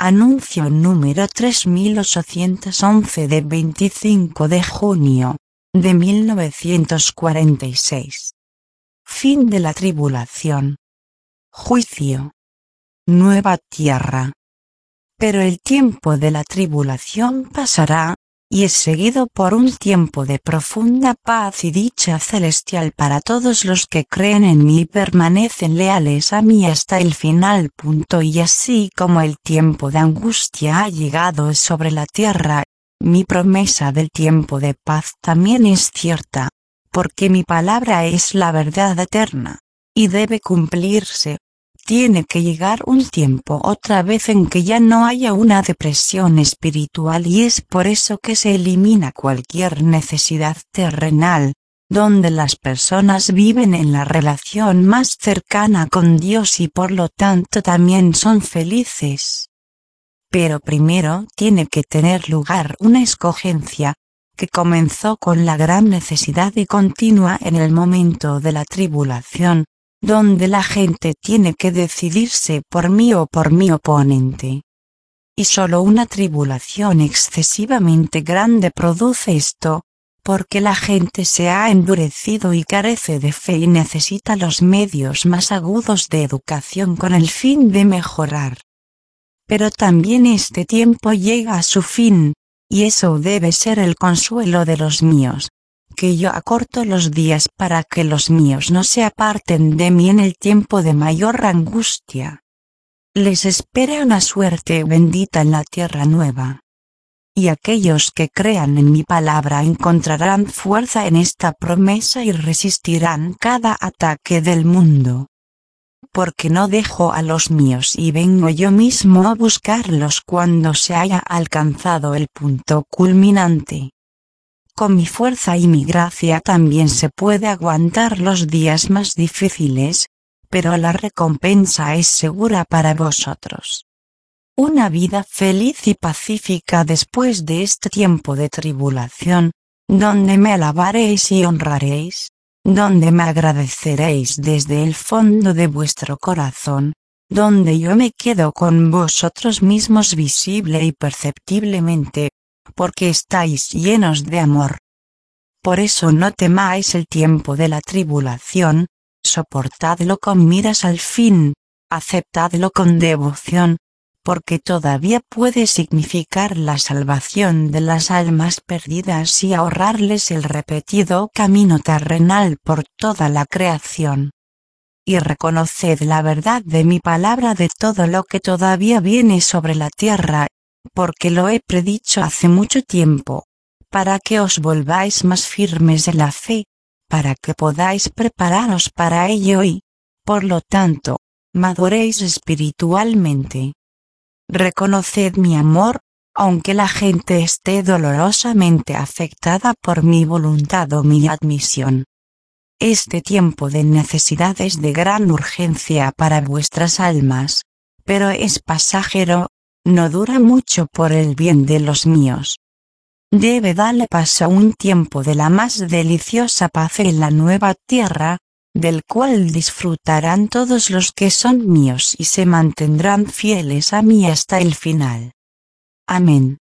Anuncio número 3811 de 25 de junio de 1946. Fin de la tribulación. Juicio. Nueva tierra. Pero el tiempo de la tribulación pasará, y es seguido por un tiempo de profunda paz y dicha celestial para todos los que creen en mí y permanecen leales a mí hasta el final. Y así como el tiempo de angustia ha llegado sobre la tierra, mi promesa del tiempo de paz también es cierta, porque mi palabra es la verdad eterna, y debe cumplirse. Tiene que llegar un tiempo otra vez en que ya no haya una depresión espiritual, y es por eso que se elimina cualquier necesidad terrenal, donde las personas viven en la relación más cercana con Dios y por lo tanto también son felices. Pero primero tiene que tener lugar una escogencia, que comenzó con la gran necesidad y continúa en el momento de la tribulación, donde la gente tiene que decidirse por mí o por mi oponente. Y solo una tribulación excesivamente grande produce esto, porque la gente se ha endurecido y carece de fe y necesita los medios más agudos de educación con el fin de mejorar. Pero también este tiempo llega a su fin, y eso debe ser el consuelo de los míos, que yo acorto los días para que los míos no se aparten de mí en el tiempo de mayor angustia. Les espera una suerte bendita en la tierra nueva. Y aquellos que crean en mi palabra encontrarán fuerza en esta promesa y resistirán cada ataque del mundo. Porque no dejo a los míos y vengo yo mismo a buscarlos cuando se haya alcanzado el punto culminante. Con mi fuerza y mi gracia también se puede aguantar los días más difíciles, pero la recompensa es segura para vosotros. Una vida feliz y pacífica después de este tiempo de tribulación, donde me alabaréis y honraréis, donde me agradeceréis desde el fondo de vuestro corazón, donde yo me quedo con vosotros mismos visible y perceptiblemente, porque estáis llenos de amor. Por eso no temáis el tiempo de la tribulación, soportadlo con miras al fin, aceptadlo con devoción, porque todavía puede significar la salvación de las almas perdidas y ahorrarles el repetido camino terrenal por toda la creación. Y reconoced la verdad de mi palabra de todo lo que todavía viene sobre la tierra, porque lo he predicho hace mucho tiempo, para que os volváis más firmes en la fe, para que podáis prepararos para ello y, por lo tanto, maduréis espiritualmente. Reconoced mi amor, aunque la gente esté dolorosamente afectada por mi voluntad o mi admisión. Este tiempo de necesidad es de gran urgencia para vuestras almas, pero es pasajero, no dura mucho por el bien de los míos. Debe darle paso a un tiempo de la más deliciosa paz en la nueva tierra, del cual disfrutarán todos los que son míos y se mantendrán fieles a mí hasta el final. Amén.